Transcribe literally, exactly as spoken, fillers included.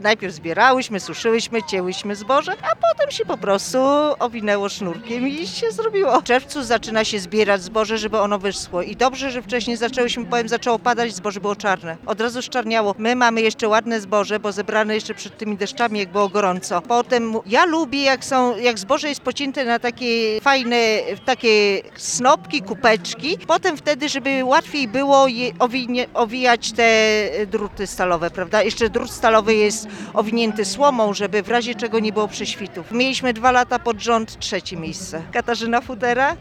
Najpierw zbierałyśmy, suszyłyśmy, cięłyśmy zboże, a potem się po prostu owinęło sznurkiem i się zrobiło. W czerwcu zaczyna się zbierać zboże, żeby ono wyschło. I dobrze, że wcześniej zaczęłyśmy, powiem, zaczęło padać, zboże było czarne. Od razu szczarniało. My mamy jeszcze ładne zboże, bo zebrane jeszcze przed tymi deszczami, jak było gorąco. Potem ja lubię, jak są, jak zboże jest pocięte na takie fajne, takie snopki, kupeczki. Potem wtedy, żeby łatwiej było je owinie, owijać te druty stalowe, prawda? Jeszcze drut stalowy jest owinięty słomą, żeby w razie czego nie było prześwitów. Mieliśmy dwa lata pod rząd trzecie miejsce. Katarzyna Futera.